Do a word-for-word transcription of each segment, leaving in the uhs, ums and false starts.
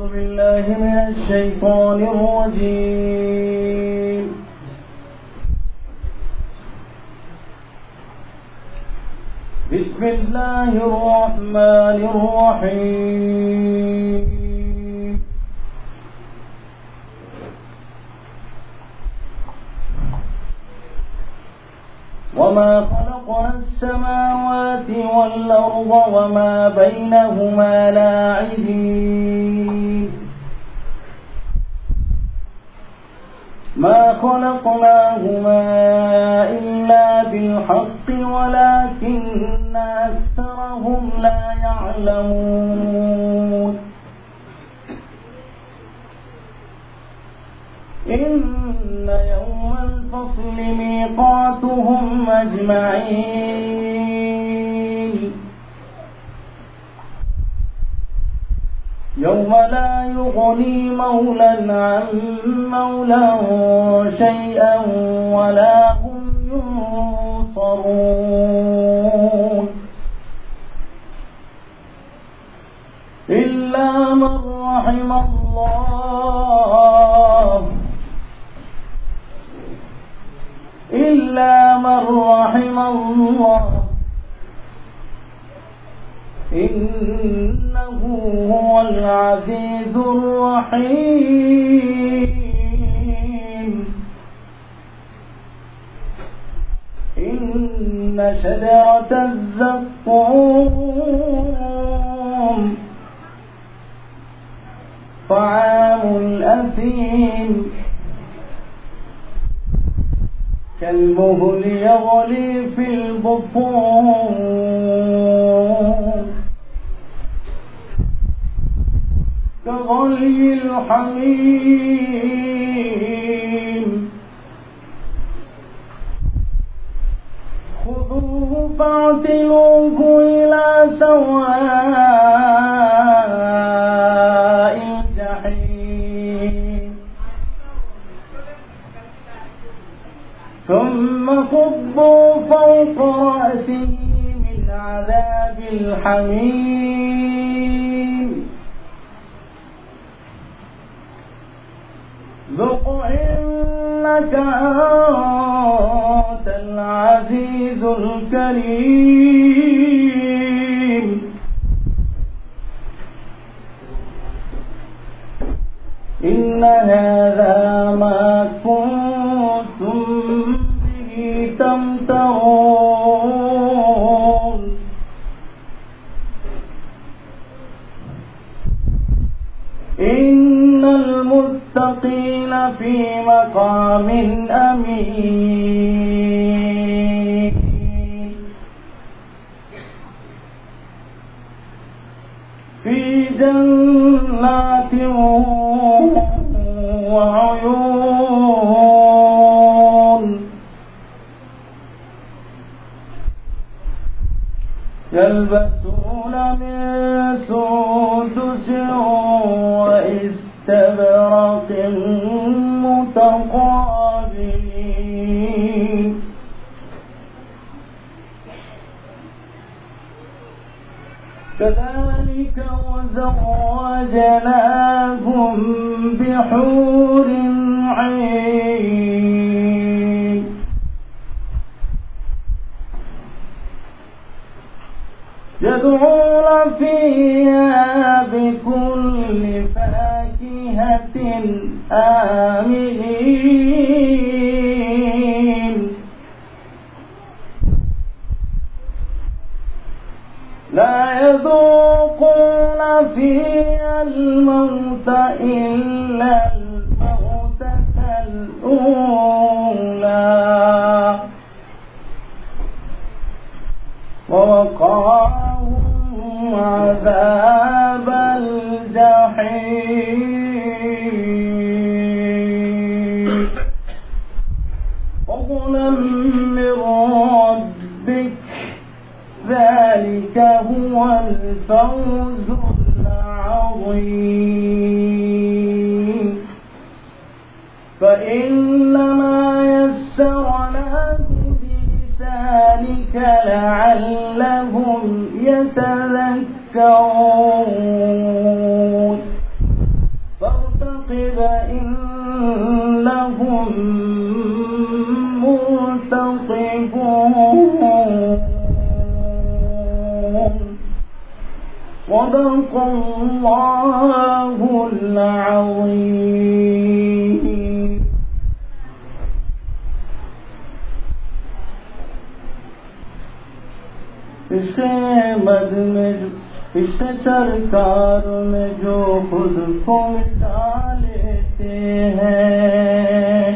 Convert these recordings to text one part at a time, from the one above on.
بالله من الشيطان الرجيم. بسم الله الرحمن الرحيم. وما خلقنا السماوات والأرض وما بينهما لاعبين ما خلقناهما إلا بالحق ولكن أكثرهم لا يعلمون. إن يوم الفصل ميقاتهم أجمعين يوم لا يغني مولى عن مولى شيئا ولا هم ينصرون إلا من رحم الله إلا من رحم الله إنه هو العزيز الرحيم. إن شجرة الزقوم طعام الأثيم كالمهل يغلي في البطون كغلي الحميم. خذوه فاعتلوه إلى سواء الجحيم ثم صبوا فوق رأسه من عذاب الحميم ذق إنك أنت العزيز الكريم. إن هذا ما كنتم به تمترون إن المتقين في مقام أمين في جنات وعيون يلبسون من سندس واستبرق متقابلين كذلك وزوجناهم بحور عين يدعون فيها بكل فاكهة آمنين لا يذوقون فيها الموت إلا الموتة الأولى ووقاهم عذاب الجحيم فضلا من ربك ذلك هو الفوز العظيم. فإنما يسرناه بلسانك لعلهم يتذكرون صدق اللہ العظیم. عشق احمد میں عشق سرکار میں جو خود کو مٹا لیتے ہیں،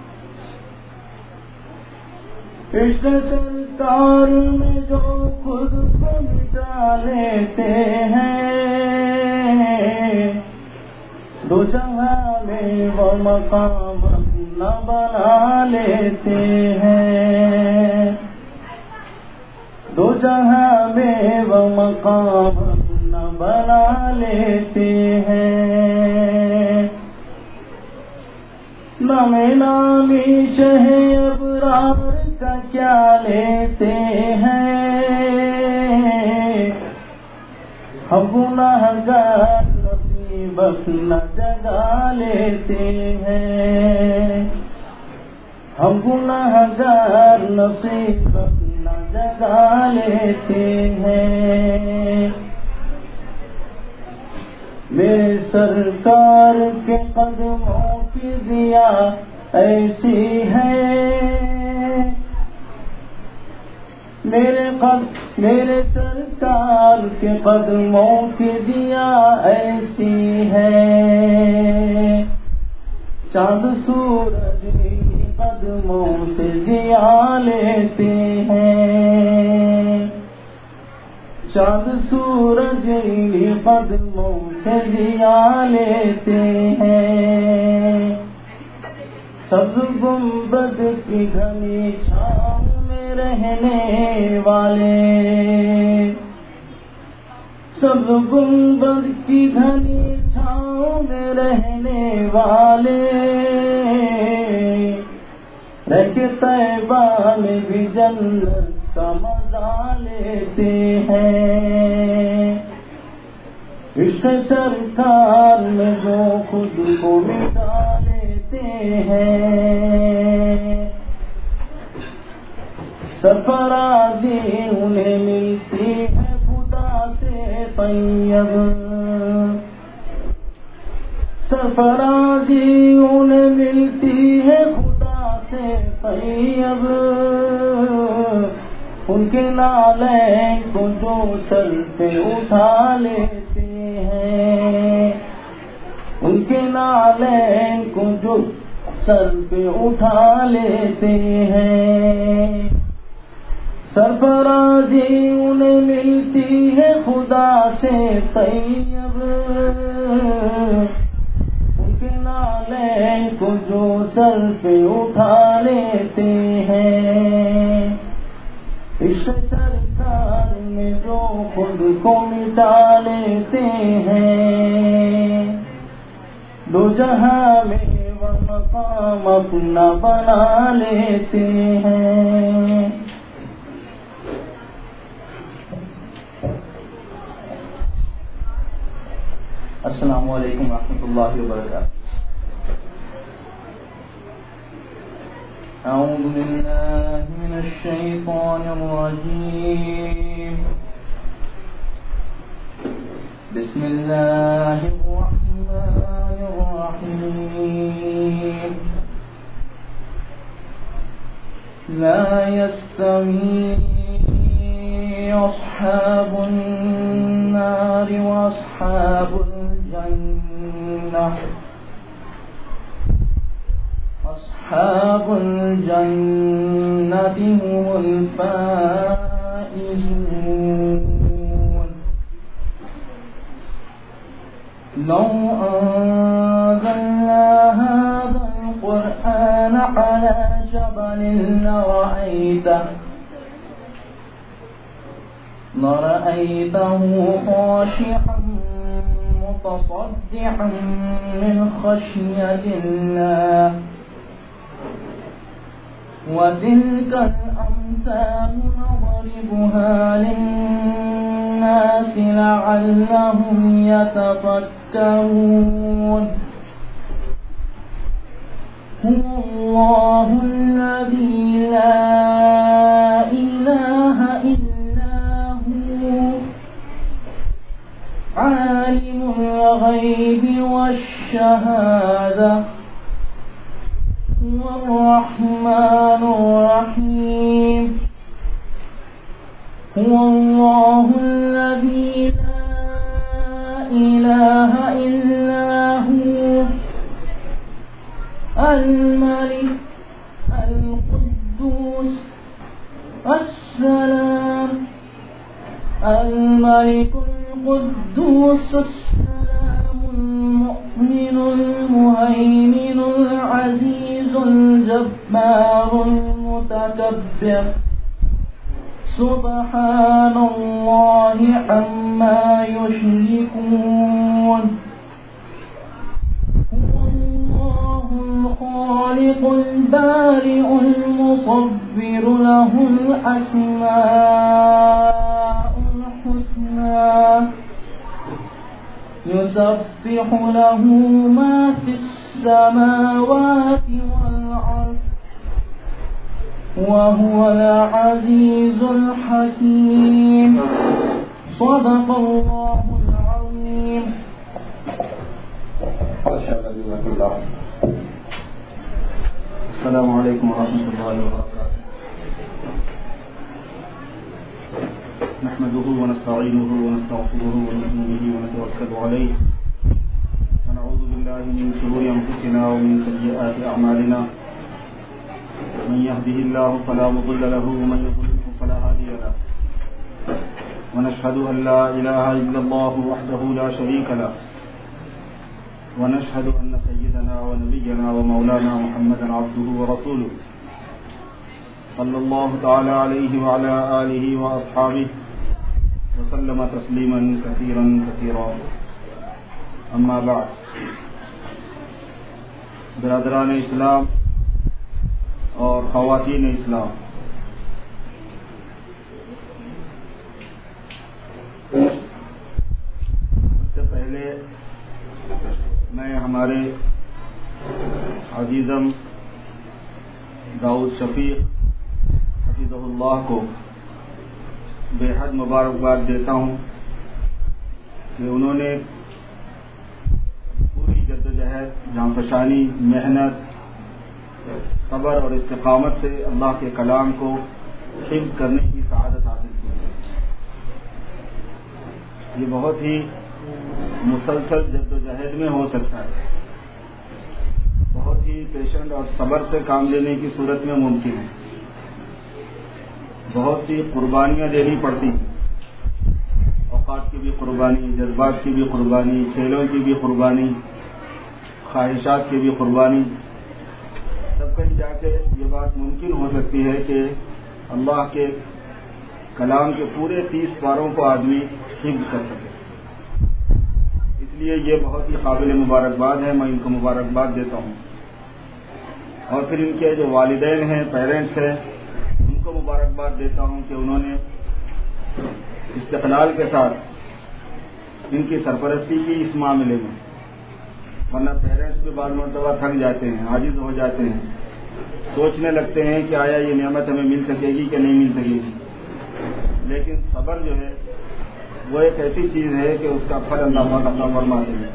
عشق سرکار میں جو خود کو مٹا لیتے ہیں، دو جہاں میں وہ مقام اپنا بنا لیتے ہیں، دو جہاں میں وہ مقام اپنا بنا لیتے ہیں. نام نامی شہ ابرار کا کیا لیتے ہیں، ہم گناہگار نصیب اپنا جگا لیتے ہیں، ہم گناہگار نصیب اپنا جگا لیتے ہیں. میرے سرکار کے قدموں کی ضیا ایسی ہے، میرے قد میرے سرکار کے قدموں کی ضیا ایسی ہے، چاند سورج قدموں سے ضیا لیتے ہیں، چاند سورج قدموں سے ضیا لیتے ہیں. سبز گنبد کی گھنی چھاؤں میں رہنے والے، سبز گنبد کی گھنی چھاؤں میں رہنے والے، رہ کے طیبہ میں بھی جنت کا مزہ لیتے ہیں. عشق سرکار میں جو خود کو مٹا لیتے ہیں، سرفرازی انہیں ملتی ہے خدا سے طیب، سرفرازی انہیں ملتی ہے خدا سے طیب. ان کے نالین کو جو سر پہ اٹھا لیتے ہیں، ان کے نالین کو جو سر پہ اٹھا لیتے ہیں، سرفرازی انہیں ملتی ہے خدا سے طیب. ان کے نالین کو جو سر پہ اٹھا لیتے ہیں، عشق سرکار میں جو خود کو مٹا لیتے ہیں، دو جہاں میں وہ مقام اپنا بنا لیتے ہیں. السلام علیکم ورحمۃ اللہ وبرکاتہ. أعوذ بالله من الشيطان الرجيم. بسم الله الرحمن الرحيم. لا يستوي أصحاب النار وأصحاب الجنة أصحاب الجنة هم الفائزون. لو أنزلنا هذا القرآن على جبل لرأيته لرأيته خاشعا متصدعا من خشية الله. وتلك الأمثال نضربها للناس لعلهم يتفكرون. هو الله الذي لا إله إلا هو عالم الغيب والشهادة هو الرحمن الرحيم هو الله الذي لا إله إلا هو الملك القدوس السلام الملك القدوس السلام المؤمن المهيمن العزيز الجبار المتكبر سبحان الله عما يشركون هو الله الخالق البارئ المصور له الأسماء الحسنى يسبح له ما في السماوات والأرض وهو العزيز الحكيم صدق الله العظيم. السلام علیکم ورحمۃ اللہ وبرکاتہ. نحمده ونستعينه ونستغفره ونؤمن به ونتوكل عليه ونعوذ بالله من شرور انفسنا ومن سيئات اعمالنا من يهده الله فلا مضل له ومن يضلل فلا هادي له ونشهد ان لا اله الا الله وحده لا شريك له ونشهد ان سيدنا ونبينا ومولانا محمدا عبده ورسوله صلى الله تعالى عليه وعلى آله وأصحابه وسلم تسليما كثيرا كثيرا. اما بعد. برادران اسلام اور خواتین اسلام، سب سے پہلے میں ہمارے عزیزم داؤد شفیق حفظہ اللہ کو بے حد مبارکباد دیتا ہوں کہ انہوں نے پوری جدوجہد، جانفشانی، محنت، صبر اور استقامت سے اللہ کے کلام کو حفظ کرنے کی سعادت حاصل کی. یہ بہت ہی مسلسل جدوجہد میں ہو سکتا ہے، بہت ہی پیشنٹ اور صبر سے کام لینے کی صورت میں ممکن ہے. بہت سی قربانیاں دینی پڑتی ہیں، اوقات کی بھی قربانی، جذبات کی بھی قربانی، کھیلوں کی بھی قربانی، خواہشات کی بھی قربانی. تب کہیں جا کے یہ بات ممکن ہو سکتی ہے کہ اللہ کے کلام کے پورے تیس پاروں کو آدمی حفظ کر سکے. اس لیے یہ بہت ہی قابل مبارکباد ہے، میں ان کو مبارکباد دیتا ہوں. اور پھر ان کے جو والدین ہیں، پیرنٹس ہیں، ان کو مبارکباد دیتا ہوں کہ انہوں نے استقلال کے ساتھ ان کی سرپرستی کی اس معاملے میں. ورنہ پیرنٹس بھی بعض مرتبہ تھک جاتے ہیں، عاجز ہو جاتے ہیں، سوچنے لگتے ہیں کہ آیا یہ نعمت ہمیں مل سکے گی کہ نہیں مل سکے گی. لیکن صبر جو ہے وہ ایک ایسی چیز ہے کہ اس کا پھل اللہ پاک عطا فرماتے ہیں.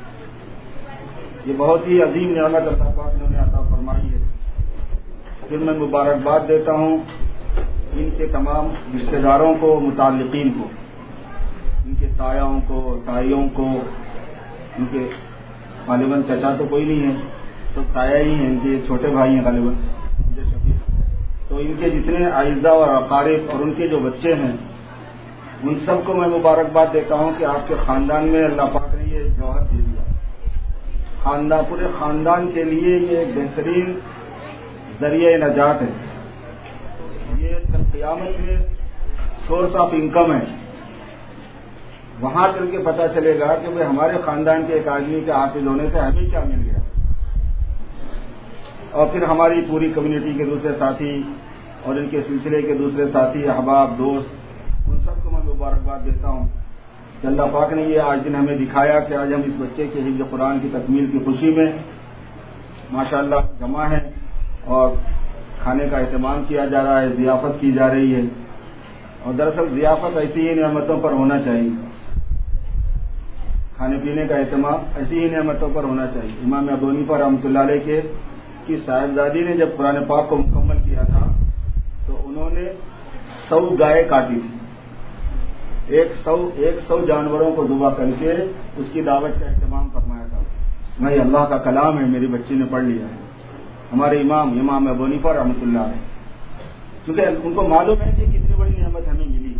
یہ بہت ہی عظیم نعمت اللہ پاک نے انہیں عطا فرمائی ہے. پھر میں مبارکباد دیتا ہوں ان کے تمام رشتہ داروں کو، متعلقین کو، ان کے تایاؤں کو، تائیوں کو. ان کے غالباً چچا تو کوئی نہیں ہے، سب تایا ہی ہیں، ان کے چھوٹے بھائی ہیں غالباً. تو ان کے جتنے اعزاء اور اقارب اور ان کے جو بچے ہیں، ان سب کو میں مبارکباد دیتا ہوں کہ آپ کے خاندان میں اللہ پاک نے یہ جوہر دے دیا. خاندان، پورے خاندان کے لیے یہ ایک بہترین ذریعہ نجات ہے. یہ قیامت میں سورس آف انکم ہے. وہاں چل کے پتہ چلے گا کہ بھائی ہمارے خاندان کے ایک آدمی کے حافظ ہونے سے ہمیں کیا مل گیا. اور پھر ہماری پوری کمیونٹی کے دوسرے ساتھی اور ان کے سلسلے کے دوسرے ساتھی، احباب، دوست، ان سب کو میں مبارکباد دیتا ہوں کہ اللہ پاک نے یہ آج دن ہمیں دکھایا کہ آج ہم اس بچے کے حفظ قرآن کی تکمیل کی خوشی میں ماشاءاللہ جمع ہیں اور کھانے کا اہتمام کیا جا رہا ہے، ضیافت کی جا رہی ہے. اور دراصل ضیافت ایسی ہی نعمتوں پر ہونا چاہیے. کھانے پینے کا اہتمام ایسی ہی نعمتوں پر ہونا چاہیے. امام ابو حنیفہ رحمۃ اللہ علیہ کے کی صاحبزادی نے جب قرآن پاک کو مکمل کیا تھا تو انہوں نے سو گائے کاٹی تھی. ایک سو ایک سو جانوروں کو ذبح کر کے اس کی دعوت کا اہتمام فرمایا تھا. بھائی اللہ کا کلام ہے, میری بچی نے پڑھ لیا ہے. ہمارے امام امام ابو حنیفہ رحمۃ اللہ علیہ, کیونکہ ان کو معلوم ہے کہ کتنی بڑی نعمت ہمیں ملی,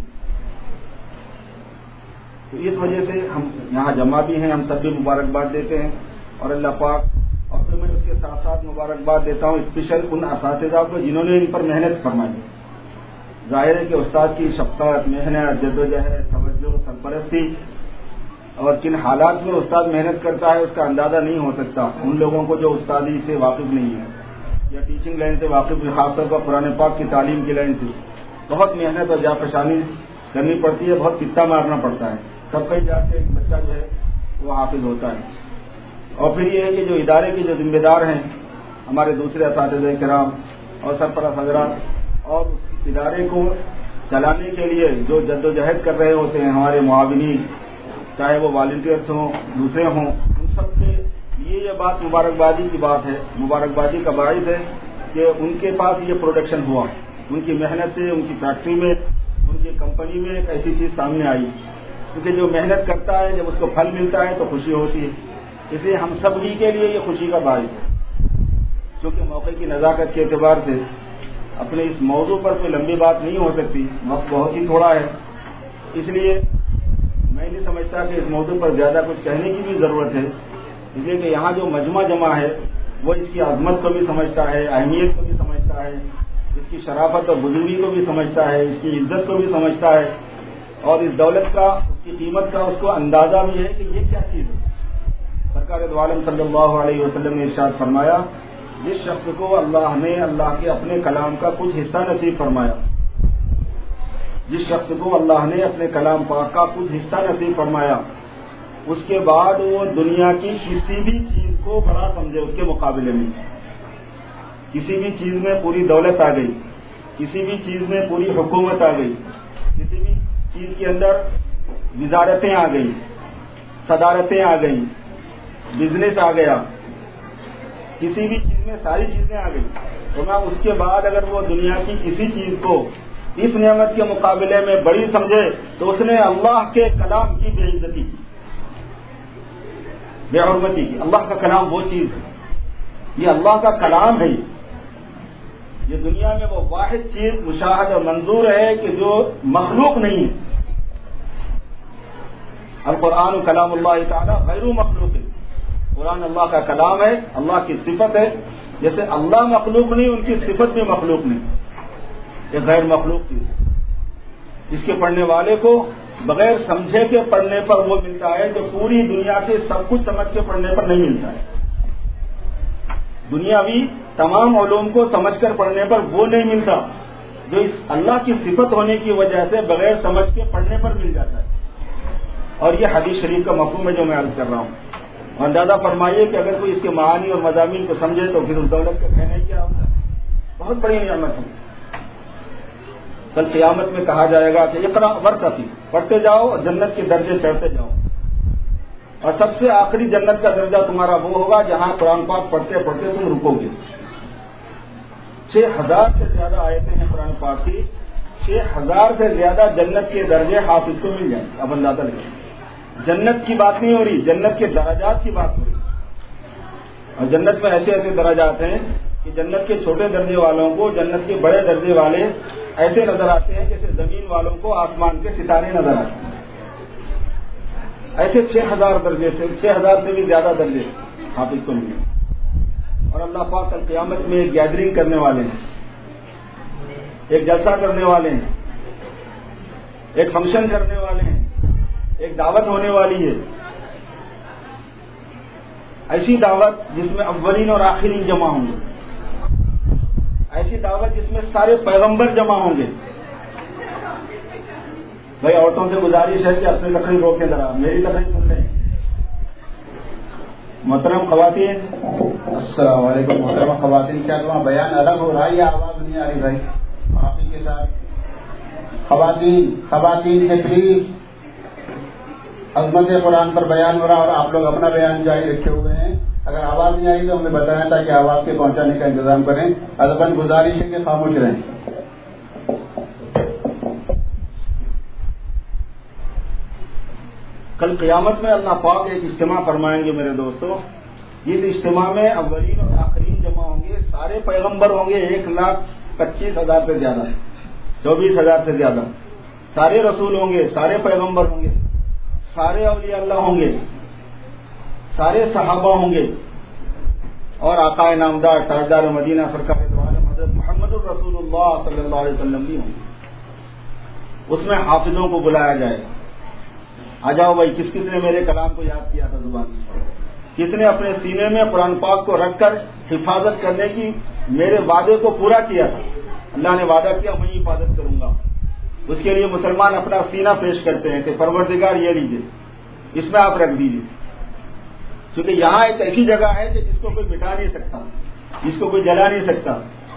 تو اس وجہ سے ہم یہاں جمع بھی ہیں. ہم سب بھی مبارکباد دیتے ہیں اور اللہ پاک, اور پھر میں اس کے ساتھ ساتھ مبارکباد دیتا ہوں اسپیشل ان اساتذہ کو جنہوں نے ان پر محنت فرمائی. ظاہر ہے کہ استاد کی شفقت, محنت, جدوجہد, توجہ, سرپرستی اور کن حالات میں استاد محنت کرتا ہے اس کا اندازہ نہیں ہو سکتا ان لوگوں کو جو استادی سے واقف نہیں ہے یا ٹیچنگ لائن سے واقف ہے, خاص طور پر قرآن پاک کی تعلیم کی لائن سے بہت محنت اور جاپشانی کرنی پڑتی ہے, بہت پتا مارنا پڑتا ہے, تب کہیں جا کے ایک بچہ جو ہے وہ حافظ ہوتا ہے. اور پھر یہ ہے کہ جو ادارے کے جو ذمہ دار ہیں, ہمارے دوسرے اساتذہ کرام اور سرپرست حضرات, اور اس ادارے کو چلانے کے لیے جو جدوجہد کر رہے ہوتے ہیں ہمارے معاونین, چاہے وہ والنٹیئرس ہوں, دوسرے ہوں, ان سب کے لیے یہ بات مبارکبادی کی بات ہے. مبارکبادی کا باعث ہے کہ ان کے پاس یہ پروڈکشن ہوا, ان کی محنت سے ان کی فیکٹری میں, ان کی کمپنی میں ایک ایسی چیز سامنے آئی. کیونکہ جو محنت کرتا ہے جب اس کو پھل ملتا ہے تو خوشی ہوتی ہے. اس لیے ہم سب ہی کے لیے یہ خوشی کا باعث ہے. کیونکہ موقع کی نزاکت کے اعتبار سے اپنے اس موضوع پر کوئی لمبی بات نہیں ہو سکتی, وقت بہت ہی تھوڑا ہے. اس لیے میں نہیں سمجھتا کہ اس موضوع پر زیادہ کچھ کہنے کی بھی ضرورت ہے, اس لیے کہ یہاں جو مجمع جمع ہے وہ اس کی عظمت کو بھی سمجھتا ہے, اہمیت کو بھی سمجھتا ہے, اس کی شرافت اور بزرگی کو بھی سمجھتا ہے, اس کی عزت کو بھی سمجھتا ہے, اور اس دولت کا, اس کی قیمت کا اس کو اندازہ بھی ہے کہ یہ کیا چیز ہے. سرکار دو عالم صلی اللہ علیہ وسلم نے ارشاد فرمایا, جس شخص کو اللہ نے اللہ کے اپنے کلام کا کچھ حصہ نصیب فرمایا, جس شخص کو اللہ نے اپنے کلام پاک کا کچھ حصہ نصیب فرمایا, اس کے بعد وہ دنیا کی کسی بھی چیز کو بڑا سمجھے اس کے مقابلے میں. کسی بھی چیز میں پوری دولت آ گئی, کسی بھی چیز میں پوری حکومت آ گئی, کسی بھی چیز کے اندر وزارتیں آ گئی, صدارتیں آ گئی, بزنس آ گیا, کسی بھی چیز میں ساری چیزیں آ گئی, تو میں اس کے بعد اگر وہ دنیا کی کسی چیز کو اس نعمت کے مقابلے میں بڑی سمجھے تو اس نے اللہ کے کلام کی بے عزتی کی, بے حرمتی کی. اللہ کا کلام وہ چیز ہے, یہ اللہ کا کلام ہے. یہ دنیا میں وہ واحد چیز مشاہد اور منظور ہے کہ جو مخلوق نہیں ہے. القرآن کلام اللہ تعالی غیر مخلوق ہے. قرآن اللہ کا کلام ہے, اللہ کی صفت ہے. جیسے اللہ مخلوق نہیں, ان کی صفت بھی مخلوق نہیں, یہ غیر مخلوق چیز ہے. اس کے پڑھنے والے کو بغیر سمجھے کے پڑھنے پر وہ ملتا ہے جو پوری دنیا کے سب کچھ سمجھ کے پڑھنے پر نہیں ملتا ہے. دنیاوی تمام علوم کو سمجھ کر پڑھنے پر وہ نہیں ملتا جو اس اللہ کی صفت ہونے کی وجہ سے بغیر سمجھ کے پڑھنے پر مل جاتا ہے. اور یہ حدیث شریف کا مفہوم ہے جو میں عرض کر رہا ہوں. اندازہ فرمائیے کہ اگر کوئی اس کے معانی اور مضامین کو سمجھے تو پھر اس دولت کا کہنا ہی کیا ہوتا ہے. بہت بڑی نعمت ہے. کل قیامت میں کہا جائے گا کہ اقرا ورتقی, پڑھتے جاؤ اور جنت کے درجے چڑھتے جاؤ. اور سب سے آخری جنت کا درجہ تمہارا وہ ہوگا جہاں قرآن پاک پڑھتے پڑھتے تم رکو گے. چھ ہزار سے زیادہ آیتیں ہیں قرآن پاک کی, چھ ہزار سے زیادہ جنت کے درجے حافظ کو مل جائیں. اب اندازہ لگائیں, جنت کی بات نہیں ہو رہی, جنت کے درجات کی بات ہو رہی. اور جنت میں ایسے ایسے درجات ہیں کہ جنت کے چھوٹے درجے والوں کو جنت کے بڑے درجے والے ایسے نظر آتے ہیں جیسے زمین والوں کو آسمان کے ستارے نظر آتے ہیں. ایسے چھ ہزار درجے سے چھ ہزار سے بھی زیادہ درجے حافظ کو ملے. اور اللہ پاک کل قیامت میں ایک گیدرنگ کرنے والے ہیں, ایک جلسہ کرنے والے ہیں, ایک فنکشن کرنے والے ہیں, ایک دعوت ہونے والی ہے. ایسی دعوت جس میں اولین اور آخرین جمع ہوں گے, ایسی دعوت جس میں سارے پیغمبر جمع ہوں گے. بھائی عورتوں سے گزارش ہے کہ اپنی تقریر روکیں, ذرا میری تقریر سن لیں. محترم خواتین, السلام علیکم. محترمہ خواتین, کیا تمہارا بیان الگ ہو رہا ہے یا آواز نہیں آ رہی بھائی معافی کے ساتھ؟ خواتین خواتین سے پلیز عظمت قرآن پر بیان ہو رہا اور آپ لوگ اپنا بیان جاری رکھے ہوئے ہیں. اگر آواز نہیں آئی تو ہمیں بتائیں تاکہ آواز کے پہنچانے کا انتظام کریں. ادباً گزارش ہے کہ خاموش رہیں. کل قیامت میں اللہ پاک ایک اجتماع فرمائیں گے میرے دوستو. اس اجتماع میں اولین اور آخرین جمع ہوں گے. سارے پیغمبر ہوں گے ایک لاکھ پچیس ہزار سے زیادہ, چوبیس ہزار سے زیادہ. سارے رسول ہوں گے, سارے پیغمبر ہوں گے, سارے اولیاء اللہ ہوں گے, سارے صحابہ ہوں گے, اور آقا نامدار تاجدار مدینہ سرکار دو عالم حضرت محمد الرسول اللہ صلی اللہ علیہ وسلم بھی ہوں گے. اس میں حافظوں کو بلایا جائے گا. آ جاؤ بھائی, کس کس نے میرے کلام کو یاد کیا تھا زبان میں؟ کس نے اپنے سینے میں قرآن پاک کو رکھ کر حفاظت کرنے کی میرے وعدے کو پورا کیا تھا؟ اللہ نے وعدہ کیا میں حفاظت کروں گا. اس کے لیے مسلمان اپنا سینہ پیش کرتے ہیں کہ پروردگار یہ لیجیے, اس میں آپ رکھ دیجیے. کیونکہ یہاں ایک ایسی جگہ ہے کہ جس کو کوئی مٹا نہیں سکتا, جس کو کوئی جلا نہیں سکتا.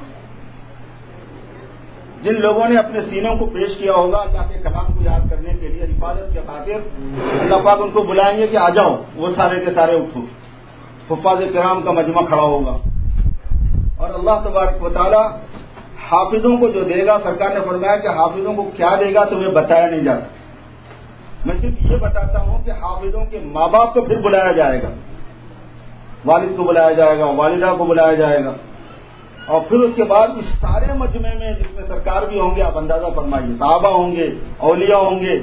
جن لوگوں نے اپنے سینوں کو پیش کیا ہوگا اللہ کے کلام کو یاد کرنے کے لیے حفاظت کے خاطر, اللہ پاک ان کو بلائیں گے کہ آ جاؤ. وہ سارے کے سارے اٹھو. حفاظ کرام کا مجمع کھڑا ہوگا اور اللہ تبارک و تعالی حافظوں کو جو دے گا, سرکار نے فرمایا کہ حافظوں کو کیا دے گا تمہیں بتایا نہیں جاتا. میں صرف یہ بتاتا ہوں کہ حافظوں کے ماں باپ کو پھر بلایا جائے گا, والد کو بلایا جائے گا, والدہ کو بلایا جائے گا, اور پھر اس کے بعد اس سارے مجمع میں جس میں سرکار بھی ہوں گے, آپ اندازہ فرمائیے, صحابہ ہوں گے, اولیاء ہوں گے,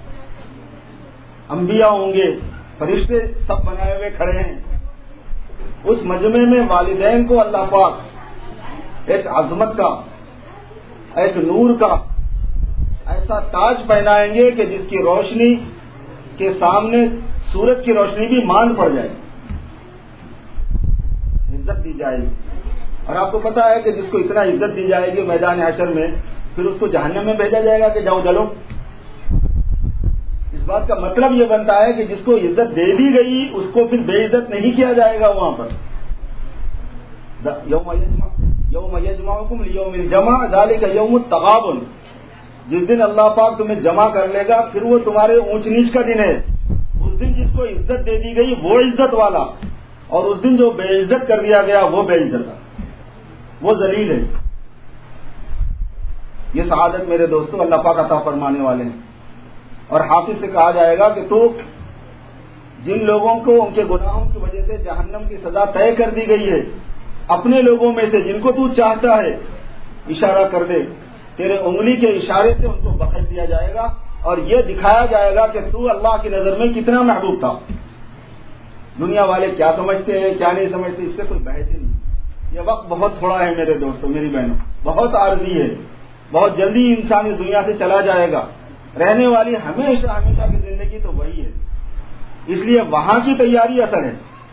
انبیاء ہوں گے, فرشتے سب بنائے ہوئے کھڑے ہیں. اس مجمع میں والدین کو اللہ پاک ایک عظمت کا, ایک نور کا ایسا تاج پہنائیں گے کہ جس کی روشنی کے سامنے سورج کی روشنی بھی مان پڑ جائے, عزت دی جائے گی. اور آپ کو پتا ہے کہ جس کو اتنا عزت دی جائے گی میدان حشر میں, پھر اس کو جہنم میں بھیجا جائے گا کہ جاؤ جلو. اس بات کا مطلب یہ بنتا ہے کہ جس کو عزت دے دی گئی اس کو پھر بے عزت نہیں کیا جائے گا وہاں پر. یوم یوم یجمعکم لیوم الجمع ذالک یوم التغابن. جس دن اللہ پاک تمہیں جمع کر لے گا پھر وہ تمہارے اونچ نیچ کا دن ہے. اس دن جس کو عزت دے دی گئی وہ عزت والا, اور اس دن جو بے عزت کر دیا گیا وہ بے عزت, وہ ذلیل ہے. یہ سعادت میرے دوستوں اللہ پاک عطا فرمانے والے ہیں. اور حافظ سے کہا جائے گا کہ تو جن لوگوں کو ان کے گناہوں کی وجہ سے جہنم کی سزا طے کر دی گئی ہے, اپنے لوگوں میں سے جن کو تو چاہتا ہے اشارہ کر دے, تیرے انگلی کے اشارے سے ان کو بخش دیا جائے گا, اور یہ دکھایا جائے گا کہ تو اللہ کی نظر میں کتنا محبوب تھا. دنیا والے کیا سمجھتے ہیں کیا نہیں سمجھتے اس سے کوئی بحث ہی نہیں. یہ وقت بہت تھوڑا ہے میرے دوستوں میری بہنوں, بہت عارضی ہے. بہت جلدی انسان اس دنیا سے چلا جائے گا. رہنے والی ہمیشہ ہمیشہ کی زندگی تو وہی ہے. اس لیے وہاں کی تیاری اصل ہے,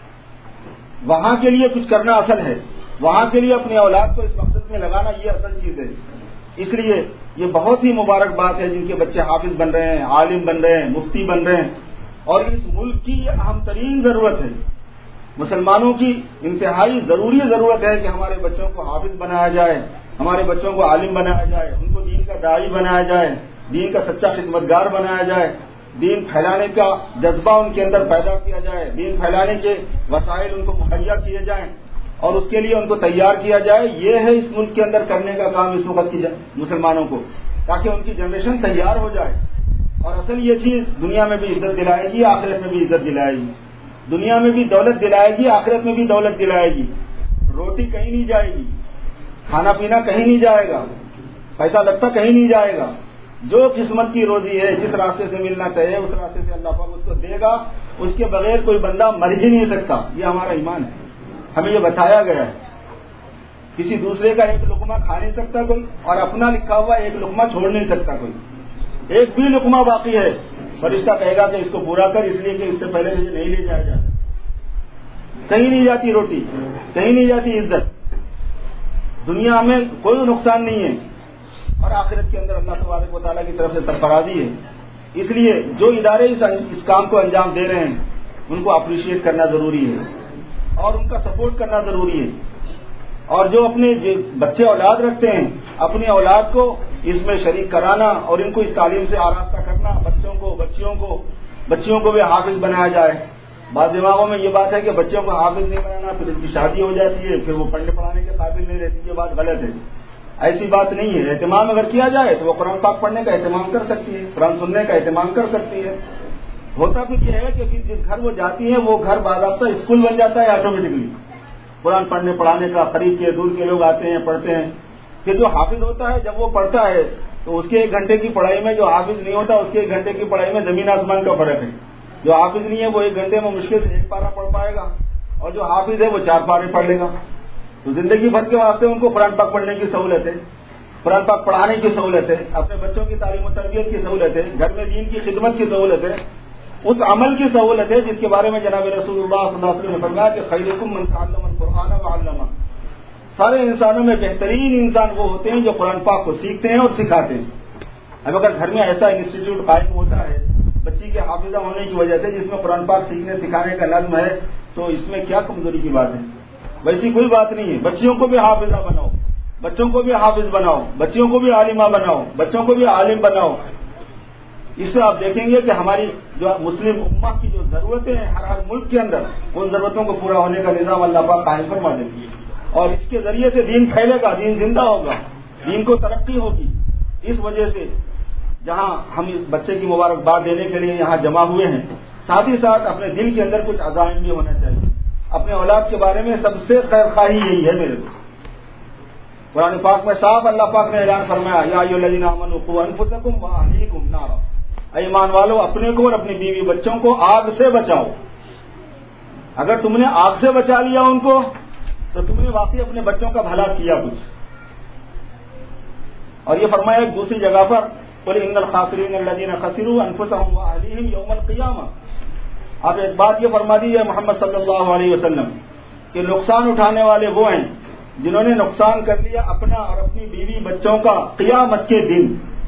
وہاں کے لیے کچھ کرنا اصل ہے, وہاں کے لیے اپنی اولاد کو اس مقصد میں لگانا یہ اصل چیز ہے. اس لیے یہ بہت ہی مبارک بات ہے جن کے بچے حافظ بن رہے ہیں, عالم بن رہے ہیں, مفتی بن رہے ہیں. اور اس ملک کی یہ اہم ترین ضرورت ہے, مسلمانوں کی انتہائی ضروری ضرورت ہے کہ ہمارے بچوں کو حافظ بنایا جائے, ہمارے بچوں کو عالم بنایا جائے, ان کو دین کا داعی بنایا جائے, دین کا سچا خدمتگار بنایا جائے, دین پھیلانے کا جذبہ ان کے اندر پیدا کیا جائے, دین پھیلانے کے وسائل ان کو مہیا کیے جائیں اور اس کے لیے ان کو تیار کیا جائے. یہ ہے اس ملک کے اندر کرنے کا کام اس وقت کی مسلمانوں کو, تاکہ ان کی جنریشن تیار ہو جائے. اور اصل یہ چیز دنیا میں بھی عزت دلائے گی, آخرت میں بھی عزت دلائے گی. دنیا میں بھی دولت دلائے گی, آخرت میں بھی دولت دلائے گی. روٹی کہیں نہیں جائے گی, کھانا پینا کہیں نہیں جائے گا, پیسہ لگتا کہیں نہیں جائے گا. جو قسمت کی روزی ہے, جس راستے سے ملنا چاہیے اس راستے سے اللہ پاک اس کو دے گا. اس کے بغیر کوئی بندہ مر ہی نہیں سکتا. یہ ہمارا ایمان ہے, ہمیں یہ بتایا گیا ہے. کسی دوسرے کا ایک لقمہ کھا نہیں سکتا کوئی, اور اپنا لکھا ہوا ایک لقمہ چھوڑ نہیں سکتا کوئی. ایک بھی لقمہ باقی ہے فرشتہ کہے گا کہ اس کو پورا کر, اس لیے کہ اس سے پہلے مجھے نہیں لے جایا جاتا. کہیں نہیں جاتی روٹی, کہیں نہیں جاتی عزت. دنیا میں کوئی نقصان نہیں ہے, اور آخرت کے اندر اللہ تبارک و تعالیٰ کی طرف سے سرفرازی ہے. اس لیے جو ادارے اس اس کام کو انجام دے رہے ہیں ان کو اپریشیٹ کرنا ضروری ہے اور ان کا سپورٹ کرنا ضروری ہے. اور جو اپنے بچے اولاد رکھتے ہیں اپنی اولاد کو اس میں شریک کرانا اور ان کو اس تعلیم سے آراستہ کرنا, بچوں کو بچیوں کو بچیوں کو بھی حافظ بنایا جائے. بعض دماغوں میں یہ بات ہے کہ بچوں کو حافظ نہیں بنانا, پھر ان کی شادی ہو جاتی ہے, پھر وہ پڑھنے پڑھانے کے قابل نہیں رہتی. یہ بات غلط ہے, ایسی بات نہیں ہے. اہتمام اگر کیا جائے تو وہ قرآن پاک پڑھنے کا اہتمام کر سکتی ہے, قرآن سننے کا اہتمام کر سکتی ہے. ہوتا پھر یہ ہے کہ پھر جس گھر وہ جاتی ہے وہ گھر باضابطہ اسکول بن جاتا ہے آٹومیٹکلی, قرآن پڑھنے پڑھانے کا. قریب کے دور کے لوگ آتے ہیں, پڑھتے ہیں. پھر جو حافظ ہوتا ہے جب وہ پڑھتا ہے تو اس کے ایک گھنٹے کی پڑھائی میں جو حافظ نہیں ہوتا اس کے ایک گھنٹے کی پڑھائی میں زمین آسمان کا فرق ہے. جو حافظ نہیں ہے وہ ایک گھنٹے میں مشکل سے ایک پارہ پڑھ پائے گا, اور جو حافظ ہے وہ چار پارے پڑھ لے گا. تو زندگی بھر کے واسطے ان کو قرآن پاک پڑھنے کی سہولت ہے, قرآن پاک پڑھانے کی سہولت ہے, اپنے بچوں کی تعلیم و تربیت کی سہولت ہے, گھر میں دین کی خدمت کی سہولت ہے, اس عمل کی سہولت ہے جس کے بارے میں جناب رسول اللہ صلی اللہ علیہ وسلم نے فرمایا کہ خیرکم من تعلم القرآن وعلمہ. سارے انسانوں میں بہترین انسان وہ ہوتے ہیں جو قرآن پاک کو سیکھتے ہیں اور سکھاتے ہیں. اب اگر گھر میں ایسا انسٹیٹیوٹ قائم ہوتا ہے بچی کے حافظہ ہونے کی وجہ سے, جس میں قرآن پاک سیکھنے سکھانے کا نظم ہے, تو اس میں کیا کمزوری کی بات ہے؟ ویسی کوئی بات نہیں ہے. بچیوں کو بھی حافظہ بناؤ, بچوں کو بھی حافظ بناؤ, بچیوں کو بھی عالمہ بناؤ, بچوں کو بھی عالم بناؤ. اس سے آپ دیکھیں گے کہ ہماری جو مسلم امہ کی جو ضرورتیں ہیں ہر ہر ملک کے اندر, ان ضرورتوں کو پورا ہونے کا نظام اللہ پاک قائم فرما دیں گے, اور اس کے ذریعے سے دین پھیلے گا, دین زندہ ہوگا, دین کو ترقی ہوگی. اس وجہ سے جہاں ہم اس بچے کی مبارکباد دینے کے لیے یہاں جمع ہوئے ہیں, ساتھ ہی ساتھ اپنے دل کے اندر کچھ عزائم بھی ہونا چاہیے. اپنے اولاد کے بارے میں سب سے خیر خواہی یہی ہے میرے کو. قرآن پاک میں صاف اللہ پاک نے اعلان فرمایا, یا ایھا الذین آمنوا قوا انفسکم واہلیکم نارا, اے ایمان والو اپنے کو اور اپنی بیوی بچوں کو آگ سے بچاؤ. اگر تم نے آگ سے بچا لیا ان کو تو تم نے واقعی اپنے بچوں کا بھلا کیا کچھ. اور یہ فرمایا ایک دوسری جگہ پر, قل ان الخاسرین الذین خسروا انفسهم واہلیہم یوم القیامہ. اب ایک بات یہ فرما دی ہے محمد صلی اللہ علیہ وسلم کہ نقصان اٹھانے والے وہ ہیں جنہوں نے نقصان کر لیا اپنا اور اپنی بیوی بچوں کا قیامت کے دن.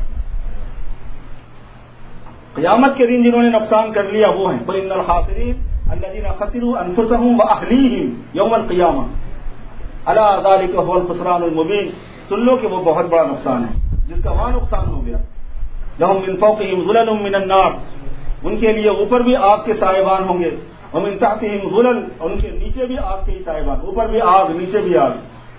قیامت کے دن جنہوں نے نقصان کر لیا وہ ہیں قل ان الخاسرین الذین خسروا انفسهم واہلیہم یوم القیامہ الا ذلک هو الخسران المبین. سن لو کہ وہ بہت بڑا نقصان ہے جس کا وہاں نقصان ہو گیا. لهم من فوقهم ظلل من النار, ان کے لیے اوپر بھی آگ کے سائبان ہوں گے, ومن تحتهم ظلل, اور ان کے نیچے بھی آگ کے سائبان, اوپر بھی آگ نیچے بھی آگ.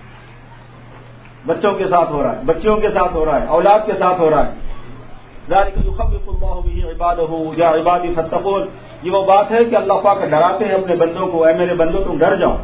بچوں کے ساتھ ہو رہا ہے, بچیوں کے ساتھ ہو رہا ہے, اولاد کے ساتھ ہو رہا ہے. ذلك يخوف الله به عباده يا عبادي فاتقون. یہ وہ بات ہے کہ اللہ پاک ڈراتے ہیں اپنے بندوں کو, اے میرے بندوں تم ڈر جاؤ.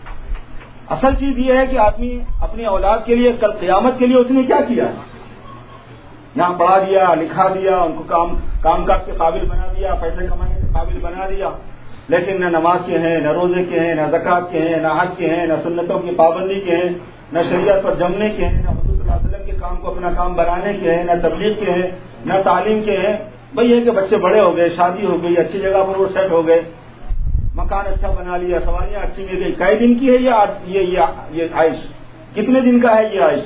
اصل چیز یہ ہے کہ آدمی اپنی اولاد کے لیے کل قیامت کے لیے اس نے کیا کیا ہے, یہاں پڑھا دیا, لکھا دیا, ان کو کام کام کاج کے قابل بنا دیا, پیسے کمانے کے قابل بنا دیا, لیکن نہ نماز کے ہیں, نہ روزے کے ہیں, نہ زکوٰۃ کے ہیں, نہ حج کے ہیں, نہ سنتوں کی پابندی کے ہیں, نہ شریعت پر جمنے کے ہیں, نہ حضور صلی اللہ علیہ وسلم کے کام کو اپنا کام بنانے کے ہیں, نہ تبلیغ کے ہیں, نہ تعلیم کے ہیں. بھئی یہ کہ بچے بڑے ہو گئے, شادی ہو گئی, اچھی جگہ پر وہ سیٹ ہو گئے, مکان اچھا بنا لیا, سواریاں اچھی مل گئی. کئی دن کی ہے یہ یہ یہ عائش, کتنے دن کا ہے یہ عائش,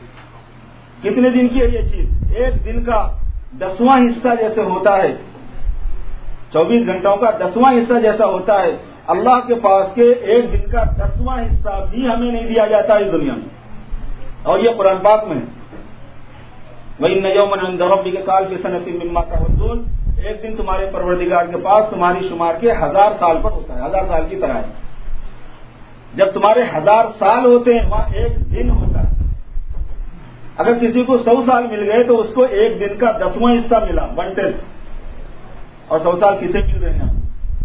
کتنے دن کی ہے یہ چیز. ایک دن کا دسواں حصہ جیسے ہوتا ہے, چوبیس گھنٹوں کا دسواں حصہ جیسا ہوتا ہے, اللہ کے پاس کے ایک دن کا دسواں حصہ بھی ہمیں نہیں دیا جاتا اس دنیا میں. اور یہ قرآن پاک میں ہے, وَإِنَّ يَوْمًا عِندَ رَبِّكَ كَأَلْفِ سَنَةٍ مِّمَّا تَعُدُّونَ. ایک دن تمہارے پروردگار کے پاس تمہاری شمار کے ہزار سال پر ہوتا ہے, ہزار سال کی طرح ہے. جب تمہارے ہزار سال ہوتے ہیں وہاں ایک دن ہوتا ہے. اگر کسی کو سو سال مل گئے تو اس کو ایک دن کا دسواں حصہ ملا, ون ٹینتھ. اور سو سال کسے مل رہے ہیں؟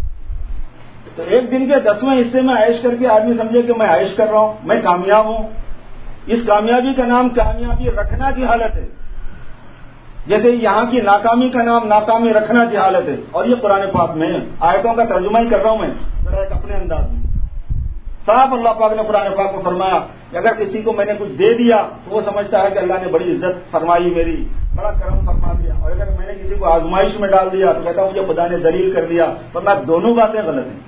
تو ایک دن کے دسویں حصے میں عائش کر کے آدمی سمجھے کہ میں عائش کر رہا ہوں, میں کامیاب ہوں. اس کامیابی کا نام کامیابی رکھنا کی حالت ہے, جیسے یہاں کی ناکامی کا نام ناکامی رکھنا کی حالت ہے. اور یہ قرآن پاک میں آیتوں کا ترجمہ ہی کر رہا ہوں میں ذرا ایک اپنے انداز میں. صاحب اللہ پاک نے قرآن پاک کو فرمایا کہ اگر کسی کو میں نے کچھ دے دیا تو وہ سمجھتا ہے کہ اللہ نے بڑی عزت فرمائی, میری بڑا کرم فرما دیا. اور اگر میں نے کسی کو آزمائش میں ڈال دیا تو کہتا مجھے خدا نے ذلیل کر دیا. ورنہ دونوں باتیں غلط ہیں.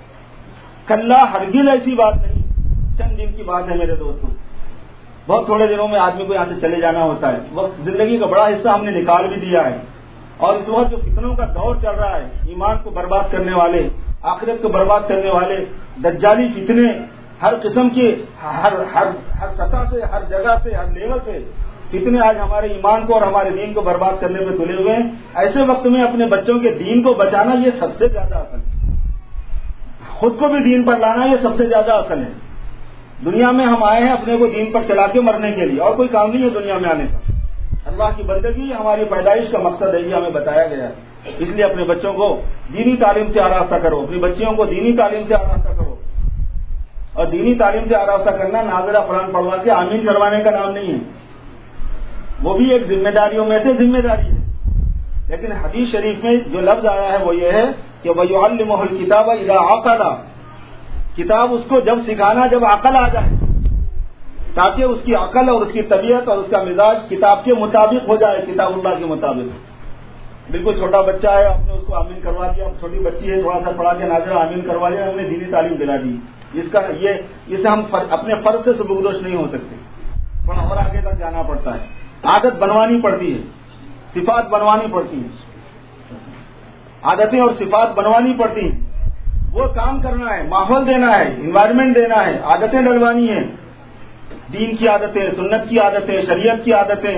کلا ہرگز ایسی بات نہیں. چند دن کی بات ہے میرے دوستوں, بہت تھوڑے دنوں میں آدمی کو یہاں سے چلے جانا ہوتا ہے. وقت زندگی کا بڑا حصہ ہم نے نکال بھی دیا ہے. اور اس وقت جو فتنوں کا دور چل رہا ہے, ایمان کو برباد کرنے والے, آخرت کو برباد کرنے والے دجالی فتنے ہر قسم کے, ہر ہر ہر سطح سے, ہر جگہ سے, ہر لیول سے کتنے آج ہمارے ایمان کو اور ہمارے دین کو برباد کرنے میں تلے ہوئے ہیں. ایسے وقت میں اپنے بچوں کے دین کو بچانا یہ سب سے زیادہ اصل ہے. خود کو بھی دین پر لانا یہ سب سے زیادہ اصل ہے. دنیا میں ہم آئے ہیں اپنے کو دین پر چلا کے مرنے کے لیے، اور کوئی کام نہیں ہے دنیا میں آنے کا. اللہ کی بندگی ہماری پیدائش کا مقصد ہے، یہ ہمیں بتایا گیا ہے. اس لیے اپنے بچوں کو دینی تعلیم سے آراستہ کرو، اپنی بچیوں کو دینی تعلیم سے آراستہ کرو. اور دینی تعلیم سے آراستہ کرنا نازلہ قرآن پڑھوا کے آمین کروانے کا نام نہیں ہے، وہ بھی ایک ذمہ داریوں میں سے ذمہ داری ہے. لیکن حدیث شریف میں جو لفظ آیا ہے وہ یہ ہے کہ وَيُعَلِّمُهُ الْكِتَابَ إِذَا عَقَلَ، کتاب اس کو جب سکھانا جب عقل آ جائے، تاکہ اس کی عقل اور اس کی طبیعت اور اس کا مزاج کتاب کے مطابق ہو جائے، کتاب اللہ کے مطابق. بالکل چھوٹا بچہ ہے، آپ نے اس کو آمین کروا دیا، چھوٹی بچی ہے تھوڑا سا پڑھا کے ناظرہ آمین کروا دیا، ہم نے دینی تعلیم دلا دی. اس کا یہ اسے ہم اپنے فرض سے سبکدوش نہیں ہو سکتے، تھوڑا اور آگے تک جانا پڑتا ہے. عادت بنوانی پڑتی ہے، صفات بنوانی پڑتی ہیں، عادتیں اور صفات بنوانی پڑتی ہیں. وہ کام کرنا ہے، ماحول دینا ہے، انوائرمنٹ دینا ہے، عادتیں ڈلوانی ہیں، دین کی عادتیں، سنت کی عادتیں، شریعت کی عادتیں،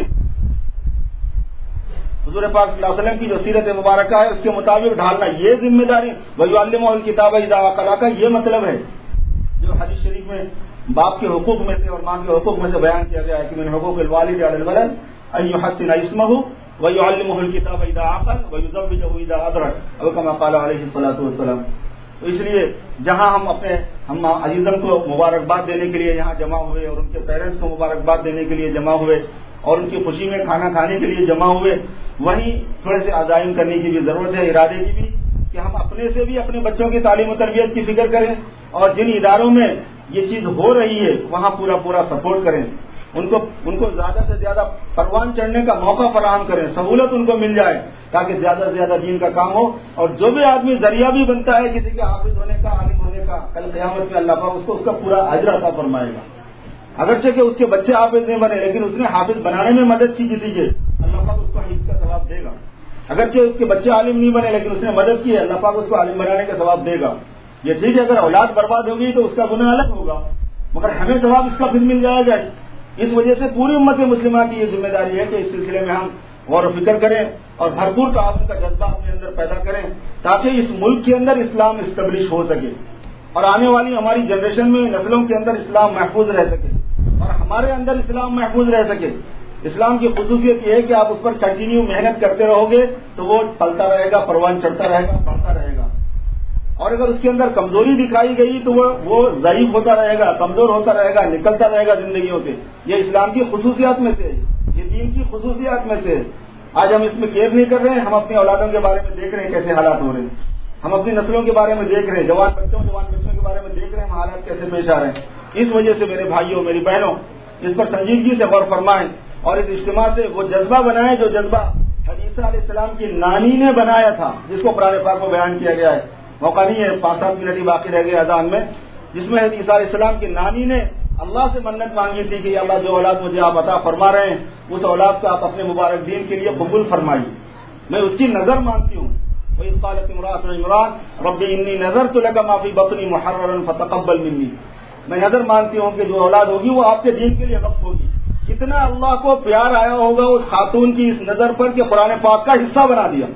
حضور پاک صلی اللہ علیہ وسلم کی جو سیرت مبارکہ ہے اس کے مطابق ڈھالنا، یہ ذمہ داری. وَيُعَلِّمُهُ الْكِتَابَ إِذَا عَقَلَ کا یہ مطلب ہے جو حدیث شریف میں باپ کے حقوق میں سے اور ماں کے حقوق میں سے بیان کیا گیا ہے کہ من حقوق الوالد علی الولد ان يحسن اسمه ويعلمه الكتاب اذا عقل ويزوجه اذا ادرك او كما قال عليه الصلاه والسلام. تو اس لیے جہاں ہم اپنے ہم عزیزم کو مبارکباد دینے کے لیے یہاں جمع ہوئے اور ان کے پیرنٹس کو مبارکباد دینے کے لیے جمع ہوئے اور ان کی خوشی میں کھانا کھانے کے لیے جمع ہوئے، وہیں تھوڑے سے عزائم کرنے کی بھی ضرورت ہے، ارادے کی بھی، کہ ہم اپنے سے بھی اپنے بچوں کی تعلیم و تربیت کی فکر کریں اور جن اداروں میں یہ چیز ہو رہی ہے وہاں پورا پورا سپورٹ کریں، ان کو ان کو زیادہ سے زیادہ پروان چڑھنے کا موقع فراہم کریں، سہولت ان کو مل جائے تاکہ زیادہ سے زیادہ دین کا کام ہو. اور جو بھی آدمی ذریعہ بھی بنتا ہے کسی کے حافظ ہونے کا، عالم ہونے کا، کل قیامت میں اللہ پاک اس کو اس کا پورا اجر عطا فرمائے گا. اگرچہ کہ اس کے بچے حافظ نہیں بنے لیکن اس نے حافظ بنانے میں مدد کی کسی کے، اللہ پاک اس کو حفظ کا ثواب دے گا. اگرچہ اس کے بچے عالم نہیں بنے لیکن اس نے مدد کی ہے، اللہ پاک اس کو عالم بنانے کا ثواب دے گا. یہ ٹھیک ہے اگر اولاد برباد ہوگی تو اس کا گناہ الگ ہوگا، مگر ہمیں ثواب اس کا پھر مل جائے گا. اس وجہ سے پوری امت مسلمہ کی یہ ذمہ داری ہے کہ اس سلسلے میں ہم غور و فکر کریں اور بھرپور تعاون کا جذبہ اپنے اندر پیدا کریں تاکہ اس ملک کے اندر اسلام اسٹیبلش ہو سکے اور آنے والی ہماری جنریشن میں نسلوں کے اندر اسلام محفوظ رہ سکے اور ہمارے اندر اسلام محفوظ رہ سکے. اسلام کی خصوصیت یہ ہے کہ آپ اس پر کنٹینیو محنت کرتے رہو گے تو وہ پلتا رہے گا، پروان چڑھتا رہے گا، بڑھتا رہے گا. اور اگر اس کے اندر کمزوری دکھائی گئی تو وہ وہ ضعیف ہوتا رہے گا، کمزور ہوتا رہے گا، نکلتا رہے گا زندگیوں سے. یہ اسلام کی خصوصیات میں سے، یہ دین کی خصوصیات میں سے. آج ہم اس میں کیئر نہیں کر رہے ہیں، ہم اپنی اولادوں کے بارے میں دیکھ رہے ہیں کیسے حالات ہو رہے ہیں، ہم اپنی نسلوں کے بارے میں دیکھ رہے ہیں، جوان بچوں جوان بچوں کے بارے میں دیکھ رہے ہیں حالات کیسے پیش آ رہے ہیں. اس وجہ سے میرے بھائیوں میری بہنوں اس پر سنجیدگی سے غور فرمائیں اور اس اجتماع سے وہ جذبہ بنائیں جو جذبہ حدیثہ علیہ السلام کی نانی نے بنایا تھا، جس کو قرآن پاک میں بیان کیا گیا ہے. موقع نہیں ہے، پانچ سات منٹ ہی باقی رہ گئے اذان میں، جس میں حدیثہ علیہ السلام کی نانی نے اللہ سے منت مانگی تھی کہ اللہ جو اولاد مجھے آپ عطا فرما رہے ہیں اس اولاد کو آپ اپنے مبارک دین کے لیے قبول فرمائیے، میں اس کی نظر مانگتی ہوں. وَإِذْ قَالَتِ امْرَأَتُ عِمْرَانَ رَبِّ إِنِّي نَذَرْتُ لَكَ مَا فِي بَطْنِي مُحَرَّرًا فَتَقَبَّلْ مِنِّي. میں نظر مانتی ہوں کہ جو اولاد ہوگی وہ آپ کے دین کے لیے وقف ہوگی. کتنا اللہ کو پیار آیا ہوگا اس خاتون کی اس نظر پر کہ قرآن پاک کا حصہ بنا دیا.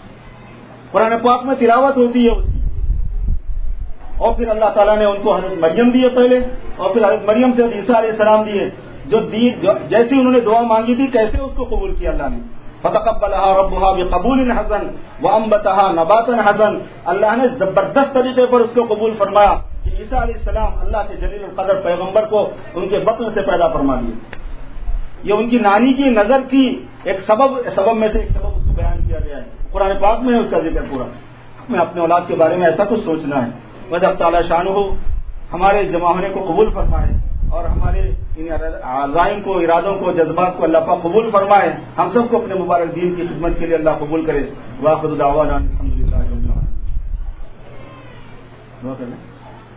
قرآن پاک میں تلاوت ہوتی ہے اس کی، اور پھر اللہ تعالیٰ نے ان کو حضرت مریم دیے پہلے اور پھر حضرت مریم سے عیسیٰ علیہ السلام دیے. جو دی جیسے انہوں نے دعا مانگی تھی کیسے اس کو قبول کیا اللہ نے. فتقبلها ربها بقبول حسن وانبتها نباتا حسن. اللہ نے زبردست طریقے پر اس کو قبول فرمایا کہ عیسیٰ علیہ السلام اللہ کے جلیل القدر پیغمبر کو ان کے بطن سے پیدا فرما دیے. یہ ان کی نانی کی نظر کی ایک سبب سبب میں سے ایک سبب اس کو بیان کیا گیا ہے، قرآن پاک میں ہے اس کا ذکر پورا. ہمیں اپنے اولاد کے بارے میں ایسا کچھ سوچنا ہے. وجہ تعالیٰ شان ہو ہمارے جمع ہونے کو قبول فرمائے اور ہمارے ان عزائم کو، ارادوں کو، جذبات کو اللہ پاک قبول فرمائے. ہم سب کو اپنے مبارک دین کی خدمت کے لیے اللہ قبول کرے. وآخر دعوانا الحمدللہ رب العالمین. دعا کر لیں،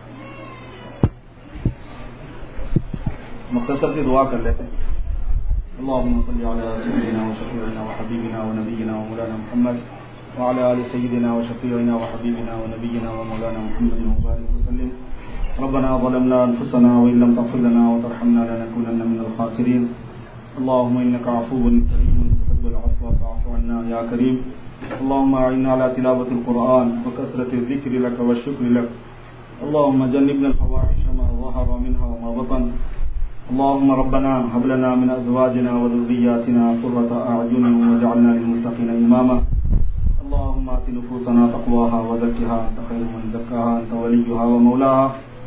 مختصر سی دعا کر لیتے ہیں. اللهم صل على سيدنا وشفيعنا وحبيبنا ونبينا ومولانا محمد وعلى آل سيدنا وشفيعنا وحبيبنا ونبينا ومولانا محمد وبارك وسلم. ربنا ظلمنا أنفسنا وإن لم تغفر لنا وترحمنا لنكونن من الخاسرين. اللهم إنك عفو كريم تحب العفو فاعف عنا يا كريم. اللهم أعنا على تلاوة القرآن وكثرة الذكر لك والشكر لك. اللهم جنبنا الفواحش ما ظهر منها وما بطن. اللهم ربنا هب لنا من أزواجنا وذرياتنا قرة أعين واجعلنا للمتقين إماما. اللهم آت نفوسنا تقواها وزكها أنت خير من زكاها أنت وليها ومولاها.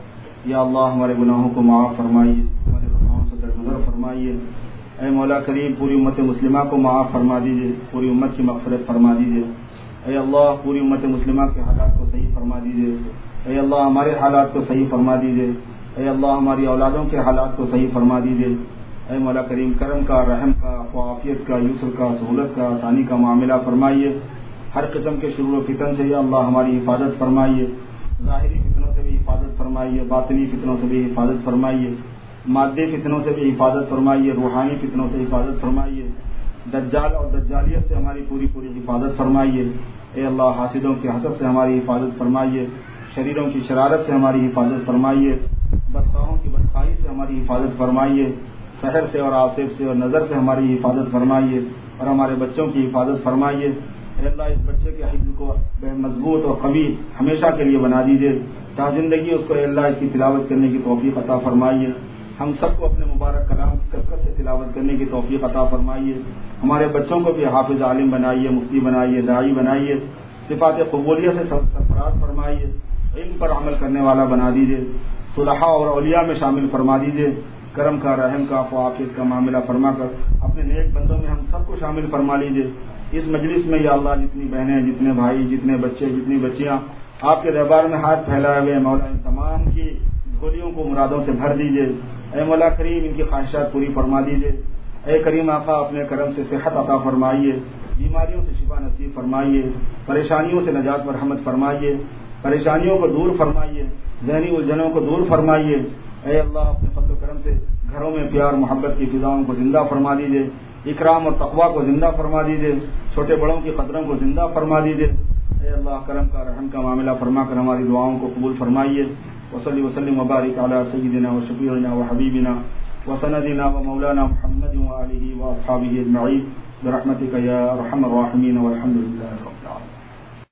یا اللہ ہمارے گناہوں کو معاف فرمائیے، ہمارے گناہوں سے درگزر فرمائیے. اے مولا کریم پوری امت مسلمہ کو معاف فرما دیجیے، پوری امت کی مغفرت فرما دیجیے. اے اللہ پوری امت مسلمہ کے حالات کو صحیح فرما دیجیے. اے اللہ ہمارے حالات کو صحیح فرما دیجیے. اے اللہ ہماری اولادوں کے حالات کو صحیح فرما دیجیے. اے مولا کریم کرم کا، رحم کا، عافیت کا، یسر کا، سہولت کا، آسانی کا معاملہ فرمائیے. ہر قسم کے شرور و فتن سے یا اللہ ہماری حفاظت فرمائیے. ظاہری فتنوں سے بھی حفاظت فرمائیے، باطنی فتنوں سے بھی حفاظت فرمائیے، مادی فتنوں سے بھی حفاظت فرمائیے، روحانی فتنوں سے حفاظت فرمائیے. دجال اور دجالیت سے ہماری پوری پوری حفاظت فرمائیے. اے اللہ حاسدوں کی حسد سے ہماری حفاظت فرمائیے، شریروں کی شرارت سے ہماری حفاظت فرمائیے، بدخواہوں کی بدخواہی سے ہماری حفاظت فرمائیے، سحر سے اور آصف سے اور نظر سے ہماری حفاظت فرمائیے، اور ہمارے بچوں کی حفاظت فرمائیے. اے اللہ اس بچے کے حفظ کو مضبوط اور قوی ہمیشہ کے لیے بنا دیجیے. تا زندگی اس کو اے اللہ اس کی تلاوت کرنے کی توفیق عطا فرمائیے. ہم سب کو اپنے مبارک کلام کی کثرت سے تلاوت کرنے کی توفیق عطا فرمائیے. ہمارے بچوں کو بھی حافظ عالم بنائیے، مفتی بنائیے، داعی بنائیے. صفات قبولیت سے سرفراز فرمائیے. علم پر عمل کرنے والا بنا دیجیے. صلحاء اور اولیاء میں شامل فرما دیجیے. کرم کا، رحم کا، عافیت کا معاملہ فرما کر اپنے نیک بندوں میں ہم سب کو شامل فرما لیجیے. اس مجلس میں یا اللہ جتنی بہنیں، جتنے بھائی، جتنے بچے، جتنی بچیاں آپ کے دربار میں ہاتھ پھیلائے ہوئے مولا ان تمام کی جھولیوں کو مرادوں سے بھر دیجیے. اے مولا کریم ان کی خواہشات پوری فرما دیجیے. اے کریم آقا اپنے کرم سے صحت عطا فرمائیے، بیماریوں سے شفا نصیب فرمائیے، پریشانیوں سے نجات و رحمت فرمائیے، پریشانیوں کو دور فرمائیے، ذہنی الجھنوں کو دور فرمائیے. اے اللہ اپنے فضل و کرم سے گھروں میں پیار محبت کی فضاؤں کو زندہ فرما دیجیے، اکرام اور تقویٰ کو زندہ فرما دیجیے، چھوٹے بڑوں کی قدروں کو زندہ فرما دیجیے. اے اللہ کرم کا، رحم کا معاملہ فرما کر ہماری دعاؤں کو قبول فرمائیے. وصلی وسلم وبارک علی سیدنا و شفیعنا و حبیبنا و سندنا و مولانا محمد و آلہ و اصحابہ اجمعین برحمتک یا ارحم الراحمین والحمد للہ.